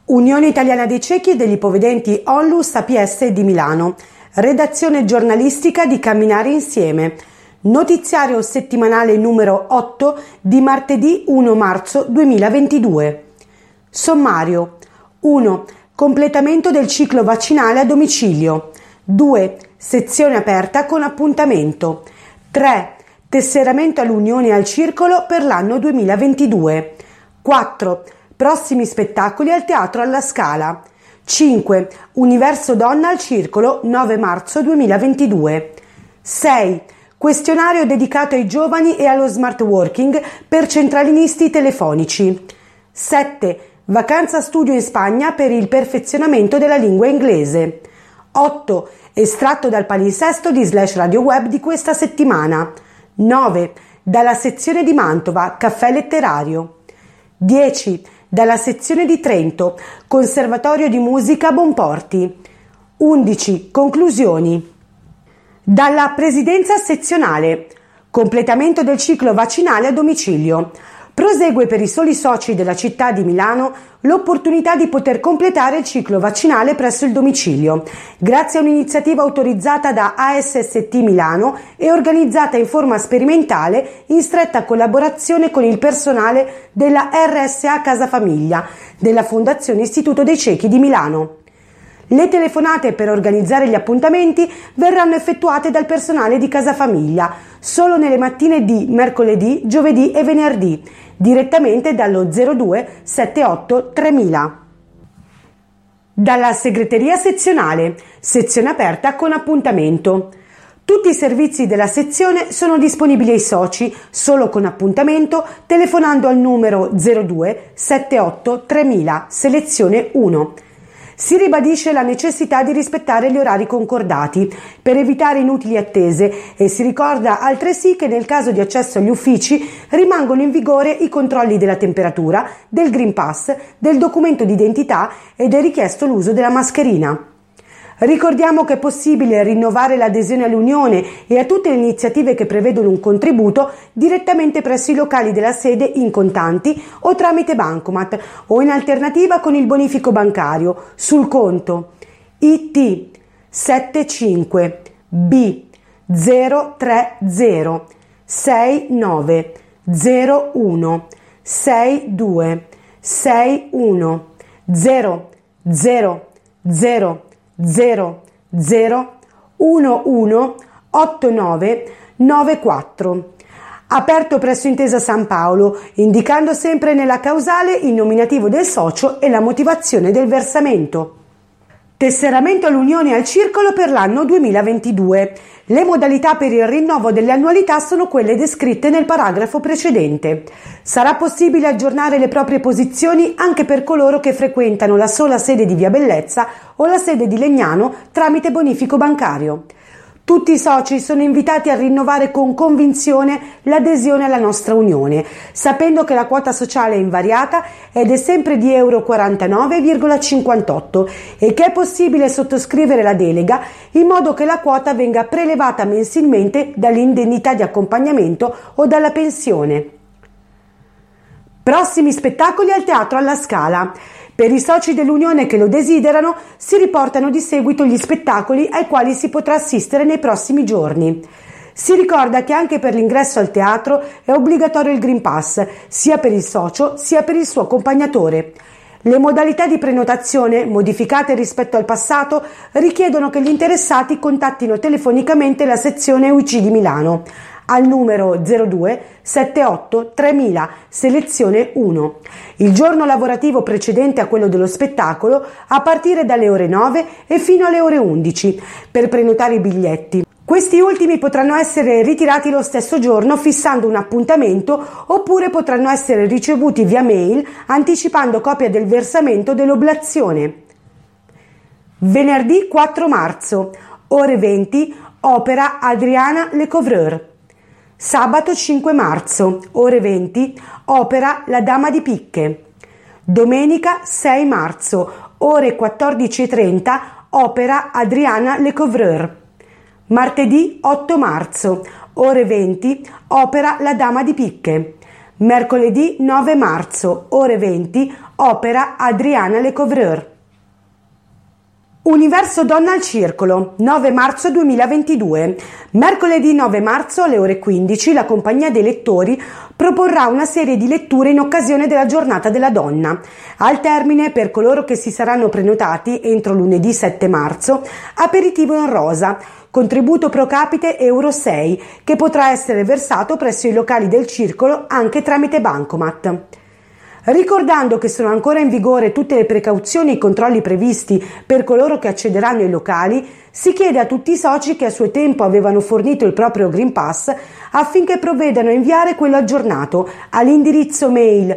Unione Italiana dei Ciechi e degli Ipovedenti Onlus APS di Milano. Redazione giornalistica di Camminare Insieme. Notiziario settimanale numero 8 di martedì 1 marzo 2022. Sommario. 1. Completamento del ciclo vaccinale a domicilio. 2. Sezione aperta con appuntamento. 3. Tesseramento all'Unione e al Circolo per l'anno 2022. 4. Prossimi spettacoli al Teatro alla Scala. 5. Universo Donna al Circolo 9 marzo 2022. 6. Questionario dedicato ai giovani e allo smart working per centralinisti telefonici. 7. Vacanza studio in Spagna per il perfezionamento della lingua inglese. 8. Estratto dal palinsesto di Slash Radio Web di questa settimana. 9. Dalla sezione di Mantova, caffè letterario. 10. Dalla sezione di Trento, Conservatorio di Musica Bonporti. 11. Conclusioni. Dalla Presidenza Sezionale, completamento del ciclo vaccinale a domicilio. Prosegue per i soli soci della città di Milano l'opportunità di poter completare il ciclo vaccinale presso il domicilio, grazie a un'iniziativa autorizzata da ASST Milano e organizzata in forma sperimentale in stretta collaborazione con il personale della RSA Casa Famiglia della Fondazione Istituto dei Ciechi di Milano. Le telefonate per organizzare gli appuntamenti verranno effettuate dal personale di Casa Famiglia solo nelle mattine di mercoledì, giovedì e venerdì, direttamente dallo 02 78 3000. Dalla segreteria sezionale, sezione aperta con appuntamento. Tutti i servizi della sezione sono disponibili ai soci solo con appuntamento telefonando al numero 02 78 3000, selezione 1. Si ribadisce la necessità di rispettare gli orari concordati per evitare inutili attese e si ricorda altresì che nel caso di accesso agli uffici rimangono in vigore i controlli della temperatura, del Green Pass, del documento d'identità ed è richiesto l'uso della mascherina. Ricordiamo che è possibile rinnovare l'adesione all'Unione e a tutte le iniziative che prevedono un contributo direttamente presso i locali della sede in contanti o tramite bancomat o in alternativa con il bonifico bancario sul conto IT 75 B 030 69 01 62 61 0 0 0 00 11 89 94. Aperto presso Intesa San Paolo, indicando sempre nella causale il nominativo del socio e la motivazione del versamento. Tesseramento all'Unione e al Circolo per l'anno 2022. Le modalità per il rinnovo delle annualità sono quelle descritte nel paragrafo precedente. Sarà possibile aggiornare le proprie posizioni anche per coloro che frequentano la sola sede di Via Bellezza o la sede di Legnano tramite bonifico bancario. Tutti i soci sono invitati a rinnovare con convinzione l'adesione alla nostra Unione, sapendo che la quota sociale è invariata ed è sempre di euro 49,58 e che è possibile sottoscrivere la delega in modo che la quota venga prelevata mensilmente dall'indennità di accompagnamento o dalla pensione. Prossimi spettacoli al Teatro alla Scala. Per i soci dell'Unione che lo desiderano si riportano di seguito gli spettacoli ai quali si potrà assistere nei prossimi giorni. Si ricorda che anche per l'ingresso al teatro è obbligatorio il Green Pass, sia per il socio sia per il suo accompagnatore. Le modalità di prenotazione, modificate rispetto al passato, richiedono che gli interessati contattino telefonicamente la sezione UIC di Milano al numero 02 78 3000, selezione 1. Il giorno lavorativo precedente a quello dello spettacolo a partire dalle ore 9 e fino alle ore 11 per prenotare i biglietti. Questi ultimi potranno essere ritirati lo stesso giorno fissando un appuntamento oppure potranno essere ricevuti via mail anticipando copia del versamento dell'oblazione. Venerdì 4 marzo, ore 20, opera Adriana Lecouvreur. Sabato 5 marzo, ore 20, opera La Dama di Picche. Domenica 6 marzo, ore 14:30, opera Adriana Lecouvreur. Martedì 8 marzo, ore 20, opera La Dama di Picche. Mercoledì 9 marzo, ore 20, opera Adriana Lecouvreur. Universo Donna al Circolo, 9 marzo 2022. Mercoledì 9 marzo alle ore 15 la Compagnia dei Lettori proporrà una serie di letture in occasione della Giornata della Donna. Al termine, per coloro che si saranno prenotati entro lunedì 7 marzo, aperitivo in rosa, contributo pro capite euro 6, che potrà essere versato presso i locali del Circolo anche tramite bancomat. Ricordando che sono ancora in vigore tutte le precauzioni e i controlli previsti per coloro che accederanno ai locali, si chiede a tutti i soci che a suo tempo avevano fornito il proprio Green Pass affinché provvedano a inviare quello aggiornato all'indirizzo mail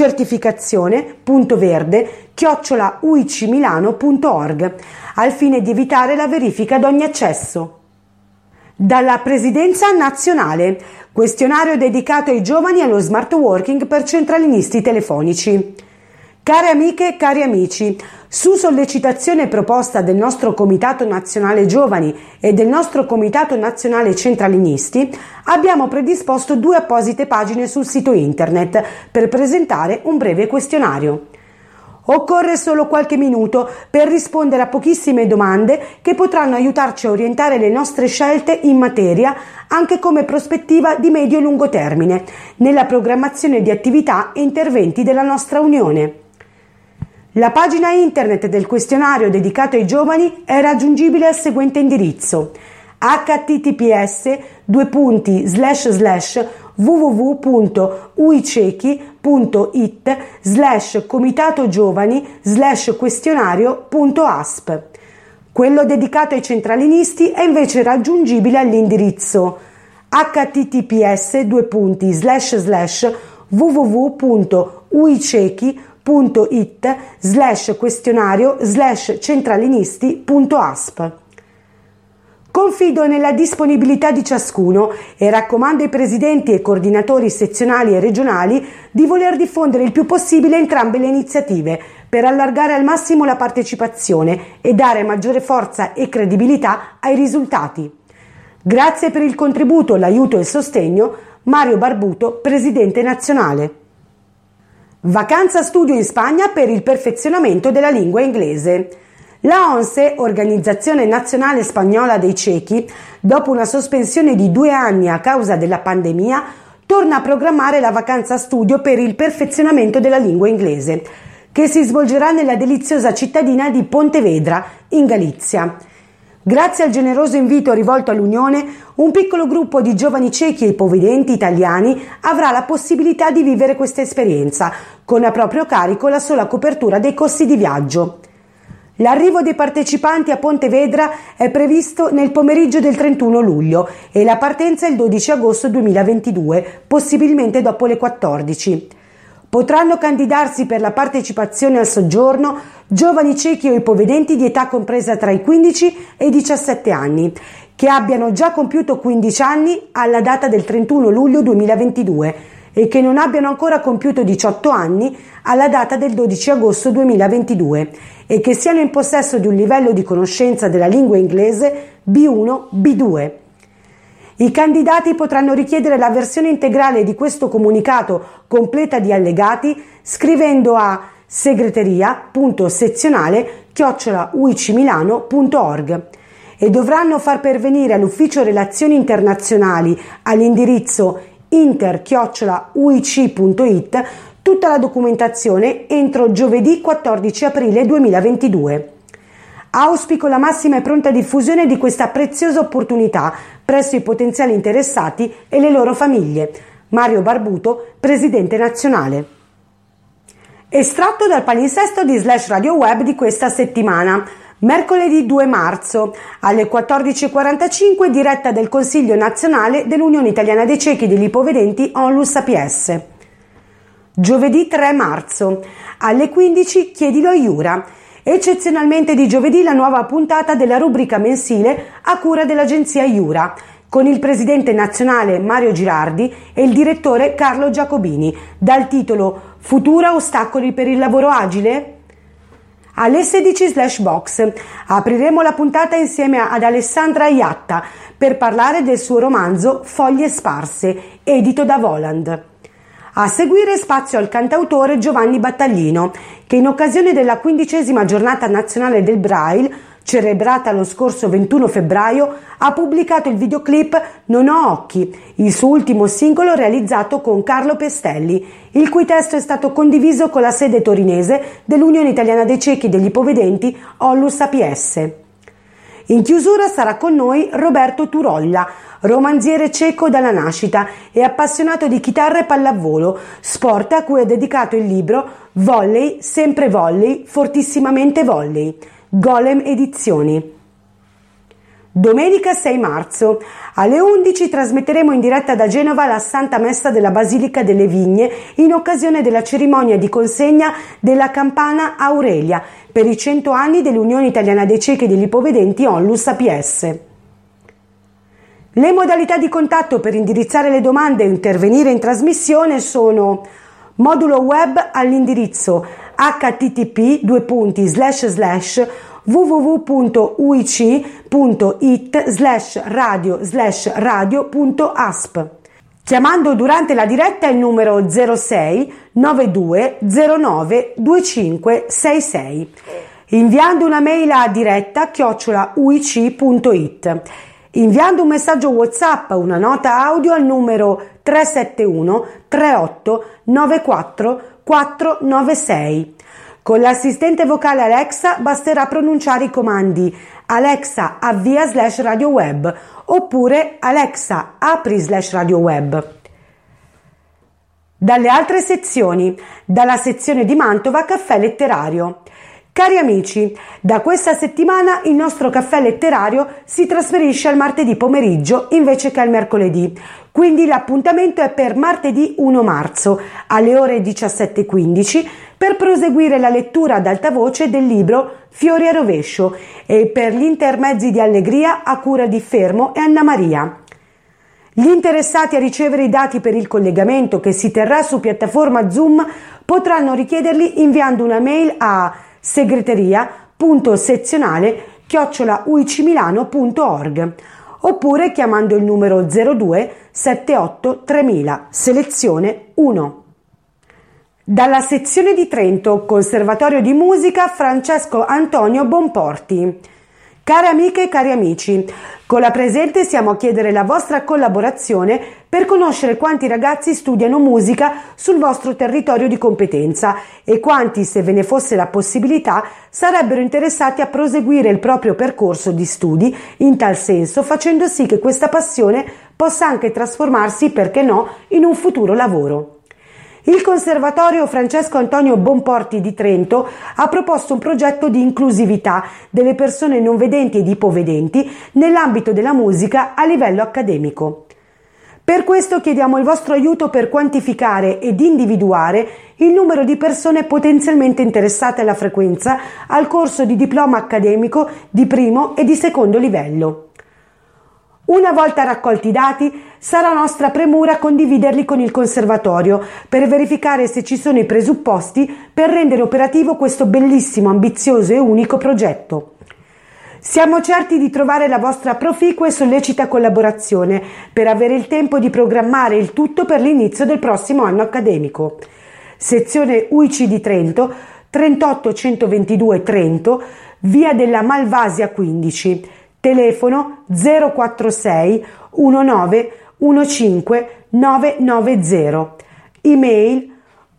certificazione.verde@uicmilano.org al fine di evitare la verifica ad ogni accesso. Dalla Presidenza nazionale, questionario dedicato ai giovani allo smart working per centralinisti telefonici. Care amiche e cari amici, su sollecitazione e proposta del nostro Comitato Nazionale Giovani e del nostro Comitato Nazionale Centralinisti, abbiamo predisposto 2 apposite pagine sul sito internet per presentare un breve questionario. Occorre solo qualche minuto per rispondere a pochissime domande che potranno aiutarci a orientare le nostre scelte in materia anche come prospettiva di medio e lungo termine nella programmazione di attività e interventi della nostra Unione. La pagina internet del questionario dedicato ai giovani è raggiungibile al seguente indirizzo: https://www.uicechi.it/comitato-giovani/questionario.asp. Quello dedicato ai centralinisti è invece raggiungibile all'indirizzo https://www.uicechi.it/questionario/centralinisti.asp. Confido nella disponibilità di ciascuno e raccomando ai presidenti e coordinatori sezionali e regionali di voler diffondere il più possibile entrambe le iniziative per allargare al massimo la partecipazione e dare maggiore forza e credibilità ai risultati. Grazie per il contributo, l'aiuto e il sostegno. Mario Barbuto, Presidente Nazionale. Vacanza studio in Spagna per il perfezionamento della lingua inglese. La ONCE, Organizzazione Nazionale Spagnola dei Cechi, dopo una sospensione di 2 anni a causa della pandemia, torna a programmare la vacanza studio per il perfezionamento della lingua inglese, che si svolgerà nella deliziosa cittadina di Pontevedra, in Galizia. Grazie al generoso invito rivolto all'Unione, un piccolo gruppo di giovani cechi e ipovedenti italiani avrà la possibilità di vivere questa esperienza, con a proprio carico la sola copertura dei costi di viaggio. L'arrivo dei partecipanti a Pontevedra è previsto nel pomeriggio del 31 luglio e la partenza il 12 agosto 2022, possibilmente dopo le 14. Potranno candidarsi per la partecipazione al soggiorno giovani cechi o ipovedenti di età compresa tra i 15 e i 17 anni, che abbiano già compiuto 15 anni alla data del 31 luglio 2022 e che non abbiano ancora compiuto 18 anni alla data del 12 agosto 2022 e che siano in possesso di un livello di conoscenza della lingua inglese B1-B2. I candidati potranno richiedere la versione integrale di questo comunicato completa di allegati scrivendo a segreteria.sezionale@uicmilano.org e dovranno far pervenire all'Ufficio Relazioni Internazionali all'indirizzo inter@uic.it tutta la documentazione entro giovedì 14 aprile 2022. Auspico la massima e pronta diffusione di questa preziosa opportunità presso i potenziali interessati e le loro famiglie. Mario Barbuto, Presidente Nazionale. Estratto dal palinsesto di Slash Radio Web di questa settimana. Mercoledì 2 marzo, alle 14.45, diretta del Consiglio Nazionale dell'Unione Italiana dei Cechi e degli Ipovedenti Onlus APS. Giovedì 3 marzo, alle 15, chiedilo a Iura. Eccezionalmente di giovedì la nuova puntata della rubrica mensile a cura dell'agenzia Iura, con il presidente nazionale Mario Girardi e il direttore Carlo Giacobini, dal titolo Futura ostacoli per il lavoro agile? Alle 16/box apriremo la puntata insieme ad Alessandra Iatta per parlare del suo romanzo Foglie sparse, edito da Voland. A seguire spazio al cantautore Giovanni Battaglino, che in occasione della 15ª giornata nazionale del Braille, celebrata lo scorso 21 febbraio, ha pubblicato il videoclip Non ho occhi, il suo ultimo singolo realizzato con Carlo Pestelli, il cui testo è stato condiviso con la sede torinese dell'Unione Italiana dei Ciechi e degli Ipovedenti Onlus APS. In chiusura sarà con noi Roberto Turolla, romanziere cieco dalla nascita e appassionato di chitarra e pallavolo, sport a cui è dedicato il libro Volley, sempre volley, fortissimamente volley, Golem Edizioni. Domenica 6 marzo alle 11 trasmetteremo in diretta da Genova la Santa Messa della Basilica delle Vigne in occasione della cerimonia di consegna della campana Aurelia per i 100 anni dell'Unione Italiana dei Ciechi e degli Ipovedenti Onlus APS. Le modalità di contatto per indirizzare le domande e intervenire in trasmissione sono: modulo web all'indirizzo http://www.uic.it/radio/radio.asp, chiamando durante la diretta il numero 06 92 09 2566, inviando una mail a diretta@uic.it, inviando un messaggio WhatsApp o una nota audio al numero 371 38 94 496. Con l'assistente vocale Alexa basterà pronunciare i comandi Alexa avvia /radio web oppure Alexa apri /radio web. Dalle altre sezioni, dalla sezione di Mantova Caffè Letterario. Cari amici, da questa settimana il nostro caffè letterario si trasferisce al martedì pomeriggio invece che al mercoledì, quindi l'appuntamento è per martedì 1 marzo alle ore 17:15 per proseguire la lettura ad alta voce del libro Fiori a rovescio e per gli intermezzi di allegria a cura di Fermo e Anna Maria. Gli interessati a ricevere i dati per il collegamento che si terrà su piattaforma Zoom potranno richiederli inviando una mail a segreteria.sezionale@uicmilano.org oppure chiamando il numero 02 78 3000 selezione 1. Dalla sezione di Trento, Conservatorio di Musica Francesco Antonio Bonporti. Care amiche e cari amici, con la presente siamo a chiedere la vostra collaborazione per conoscere quanti ragazzi studiano musica sul vostro territorio di competenza e quanti, se ve ne fosse la possibilità, sarebbero interessati a proseguire il proprio percorso di studi in tal senso, facendo sì che questa passione possa anche trasformarsi, perché no, in un futuro lavoro. Il Conservatorio Francesco Antonio Bonporti di Trento ha proposto un progetto di inclusività delle persone non vedenti ed ipovedenti nell'ambito della musica a livello accademico. Per questo chiediamo il vostro aiuto per quantificare ed individuare il numero di persone potenzialmente interessate alla frequenza al corso di diploma accademico di primo e di secondo livello. Una volta raccolti i dati, sarà nostra premura condividerli con il Conservatorio per verificare se ci sono i presupposti per rendere operativo questo bellissimo, ambizioso e unico progetto. Siamo certi di trovare la vostra proficua e sollecita collaborazione per avere il tempo di programmare il tutto per l'inizio del prossimo anno accademico. Sezione UIC di Trento, 38 122 Trento, via della Malvasia 15, telefono 046 19 15 990, email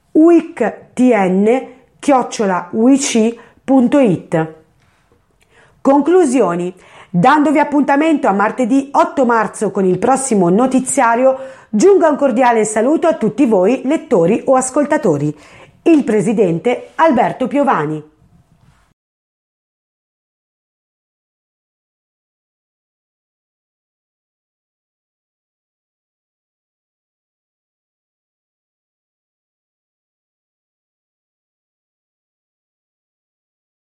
uictn@uic.it. Conclusioni. Dandovi appuntamento a martedì 8 marzo con il prossimo notiziario, giunga un cordiale saluto a tutti voi lettori o ascoltatori. Il presidente Alberto Piovani.